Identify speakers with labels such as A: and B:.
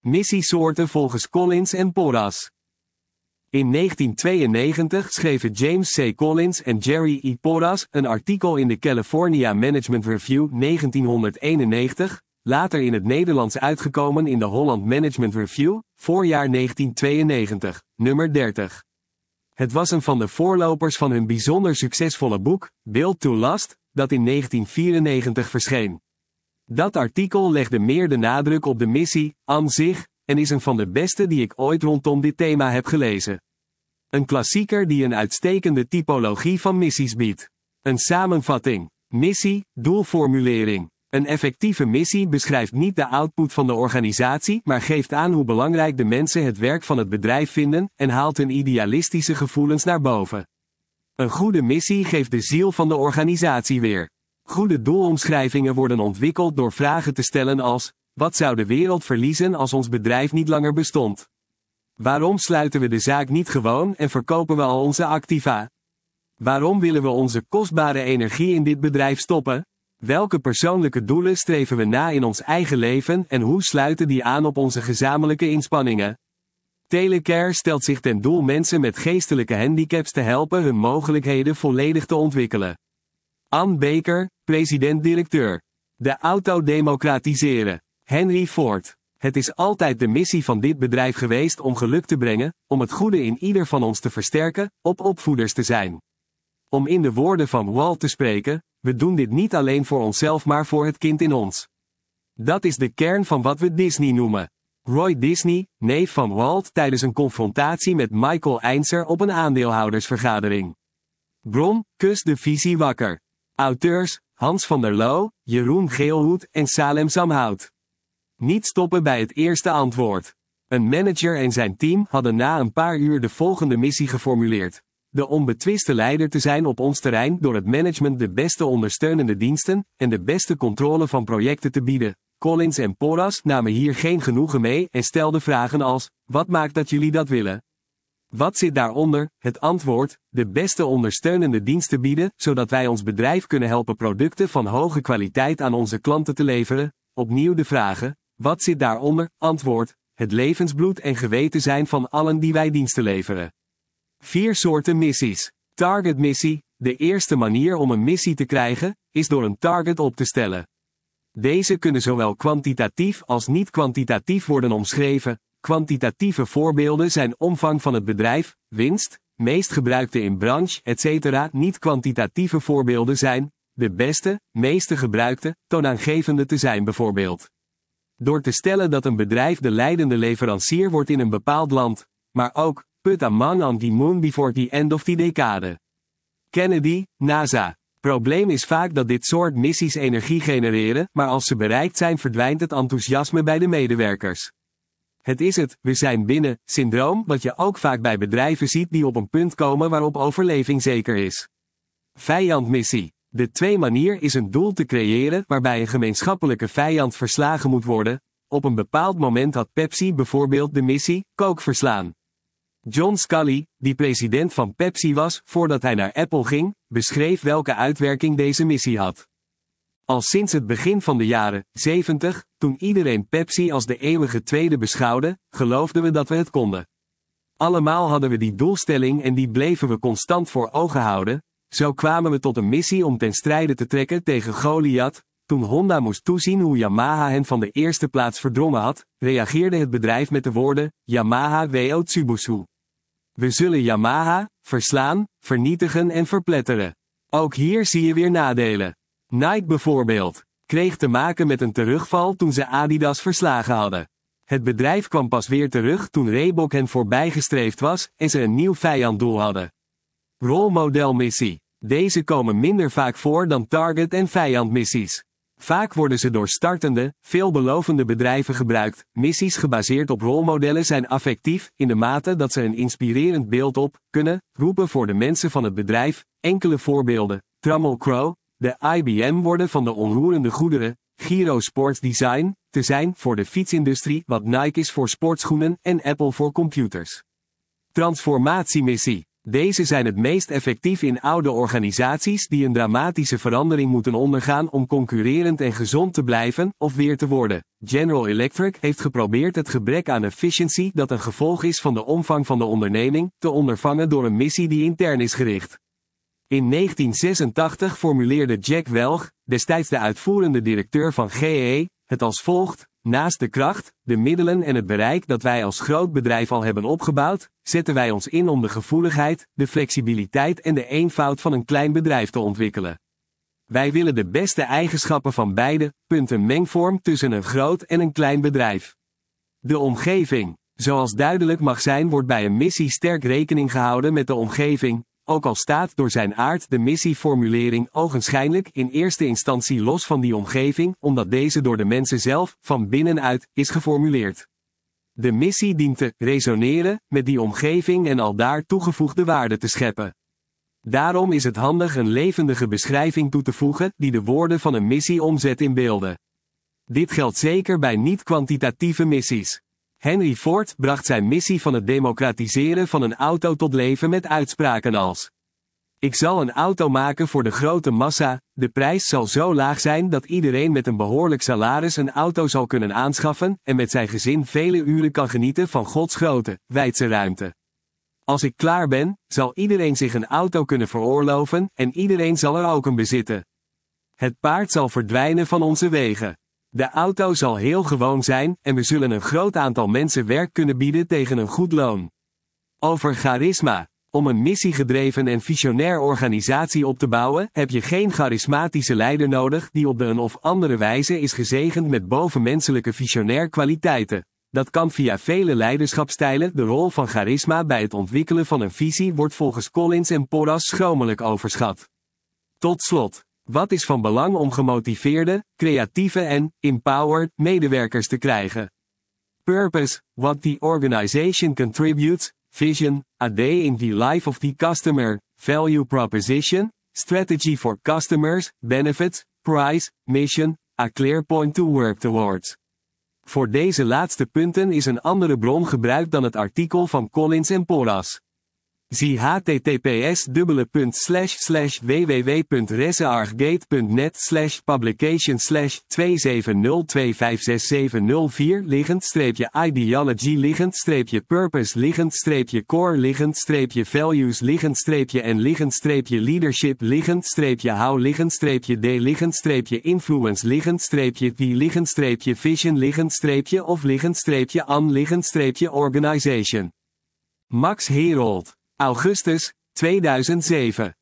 A: Missiesoorten volgens Collins en Porras. In 1992 schreven James C. Collins en Jerry E. Porras een artikel in de California Management Review 1991, later in het Nederlands uitgekomen in de Holland Management Review, voorjaar 1992, nummer 30. Het was een van de voorlopers van hun bijzonder succesvolle boek, Built to Last, dat in 1994 verscheen. Dat artikel legde meer de nadruk op de missie, aan zich, en is een van de beste die ik ooit rondom dit thema heb gelezen. Een klassieker die een uitstekende typologie van missies biedt. Een samenvatting. Missie, doelformulering. Een effectieve missie beschrijft niet de output van de organisatie, maar geeft aan hoe belangrijk de mensen het werk van het bedrijf vinden en haalt hun idealistische gevoelens naar boven. Een goede missie geeft de ziel van de organisatie weer. Goede doelomschrijvingen worden ontwikkeld door vragen te stellen als: wat zou de wereld verliezen als ons bedrijf niet langer bestond? Waarom sluiten we de zaak niet gewoon en verkopen we al onze activa? Waarom willen we onze kostbare energie in dit bedrijf stoppen? Welke persoonlijke doelen streven we na in ons eigen leven en hoe sluiten die aan op onze gezamenlijke inspanningen? Telecare stelt zich ten doel mensen met geestelijke handicaps te helpen hun mogelijkheden volledig te ontwikkelen. Ann Baker, president-directeur. De auto democratiseren. Henry Ford. Het is altijd de missie van dit bedrijf geweest om geluk te brengen, om het goede in ieder van ons te versterken, opvoeders te zijn. Om in de woorden van Walt te spreken, we doen dit niet alleen voor onszelf maar voor het kind in ons. Dat is de kern van wat we Disney noemen. Roy Disney, neef van Walt, tijdens een confrontatie met Michael Eindser op een aandeelhoudersvergadering. Bron, kus de visie wakker. Auteurs, Hans van der Loo, Jeroen Geelhoed en Salem Samhout. Niet stoppen bij het eerste antwoord. Een manager en zijn team hadden na een paar uur de volgende missie geformuleerd. De onbetwiste leider te zijn op ons terrein door het management de beste ondersteunende diensten en de beste controle van projecten te bieden. Collins en Porras namen hier geen genoegen mee en stelden vragen als: wat maakt dat jullie dat willen? Wat zit daaronder? Het antwoord: de beste ondersteunende diensten bieden, zodat wij ons bedrijf kunnen helpen producten van hoge kwaliteit aan onze klanten te leveren. Opnieuw de vragen: wat zit daaronder? Antwoord: het levensbloed en geweten zijn van allen die wij diensten leveren. 4 soorten missies. Target missie. De eerste manier om een missie te krijgen, is door een target op te stellen. Deze kunnen zowel kwantitatief als niet kwantitatief worden omschreven. Kwantitatieve voorbeelden zijn omvang van het bedrijf, winst, meest gebruikte in branche, etc. Niet kwantitatieve voorbeelden zijn: de beste, meeste gebruikte, toonaangevende te zijn bijvoorbeeld. Door te stellen dat een bedrijf de leidende leverancier wordt in een bepaald land, maar ook put a man on the moon before the end of the decade. Kennedy, NASA. Probleem is vaak dat dit soort missies energie genereren, maar als ze bereikt zijn verdwijnt het enthousiasme bij de medewerkers. Het is het "we zijn binnen" syndroom wat je ook vaak bij bedrijven ziet die op een punt komen waarop overleving zeker is. Vijandmissie. De 2 manier is een doel te creëren waarbij een gemeenschappelijke vijand verslagen moet worden. Op een bepaald moment had Pepsi bijvoorbeeld de missie Coke verslaan. John Scully, die president van Pepsi was voordat hij naar Apple ging, beschreef welke uitwerking deze missie had. Al sinds het begin van de jaren 70, toen iedereen Pepsi als de eeuwige tweede beschouwde, geloofden we dat we het konden. Allemaal hadden we die doelstelling en die bleven we constant voor ogen houden. Zo kwamen we tot een missie om ten strijde te trekken tegen Goliath. Toen Honda moest toezien hoe Yamaha hen van de eerste plaats verdrongen had, reageerde het bedrijf met de woorden: Yamaha wo Tsubusu. We zullen Yamaha verslaan, vernietigen en verpletteren. Ook hier zie je weer nadelen. Nike bijvoorbeeld kreeg te maken met een terugval toen ze Adidas verslagen hadden. Het bedrijf kwam pas weer terug toen Reebok hen voorbijgestreefd was en ze een nieuw vijanddoel hadden. Rolmodelmissie. Deze komen minder vaak voor dan target- en vijandmissies. Vaak worden ze door startende, veelbelovende bedrijven gebruikt. Missies gebaseerd op rolmodellen zijn affectief, in de mate dat ze een inspirerend beeld op kunnen roepen voor de mensen van het bedrijf. Enkele voorbeelden: Trammell Crow, de IBM worden van de onroerende goederen, Giro Sports Design, te zijn voor de fietsindustrie, wat Nike is voor sportschoenen en Apple voor computers. Transformatiemissie. Deze zijn het meest effectief in oude organisaties die een dramatische verandering moeten ondergaan om concurrerend en gezond te blijven of weer te worden. General Electric heeft geprobeerd het gebrek aan efficiëntie dat een gevolg is van de omvang van de onderneming, te ondervangen door een missie die intern is gericht. In 1986 formuleerde Jack Welch, destijds de uitvoerende directeur van GE, het als volgt: naast de kracht, de middelen en het bereik dat wij als groot bedrijf al hebben opgebouwd, zetten wij ons in om de gevoeligheid, de flexibiliteit en de eenvoud van een klein bedrijf te ontwikkelen. Wij willen de beste eigenschappen van beide, een mengvorm tussen een groot en een klein bedrijf. De omgeving. Zoals duidelijk mag zijn, wordt bij een missie sterk rekening gehouden met de omgeving, ook al staat door zijn aard de missieformulering ogenschijnlijk in eerste instantie los van die omgeving, omdat deze door de mensen zelf, van binnenuit, is geformuleerd. De missie dient te resoneren met die omgeving en aldaar toegevoegde waarde te scheppen. Daarom is het handig een levendige beschrijving toe te voegen die de woorden van een missie omzet in beelden. Dit geldt zeker bij niet-kwantitatieve missies. Henry Ford bracht zijn missie van het democratiseren van een auto tot leven met uitspraken als: ik zal een auto maken voor de grote massa, de prijs zal zo laag zijn dat iedereen met een behoorlijk salaris een auto zal kunnen aanschaffen en met zijn gezin vele uren kan genieten van Gods grote, wijdse ruimte. Als ik klaar ben, zal iedereen zich een auto kunnen veroorloven en iedereen zal er ook een bezitten. Het paard zal verdwijnen van onze wegen. De auto zal heel gewoon zijn en we zullen een groot aantal mensen werk kunnen bieden tegen een goed loon. Over charisma. Om een missiegedreven en visionair organisatie op te bouwen, heb je geen charismatische leider nodig die op de een of andere wijze is gezegend met bovenmenselijke visionair kwaliteiten. Dat kan via vele leiderschapstijlen. De rol van charisma bij het ontwikkelen van een visie wordt volgens Collins en Porras schromelijk overschat. Tot slot. Wat is van belang om gemotiveerde, creatieve en empowered medewerkers te krijgen? Purpose, what the organization contributes, vision, a day in the life of the customer, value proposition, strategy for customers, benefits, price, mission, a clear point to work towards. Voor deze laatste punten is een andere bron gebruikt dan het artikel van Collins en Porras. Zie https://www.researchgate.net/publication/270256704 liggend-ideology-purpose liggend-core-values liggend-leadership liggend-how liggend-d-influence liggend-the liggend-vision liggend-of liggend-an liggend-organization. Max Herold. Augustus, 2007.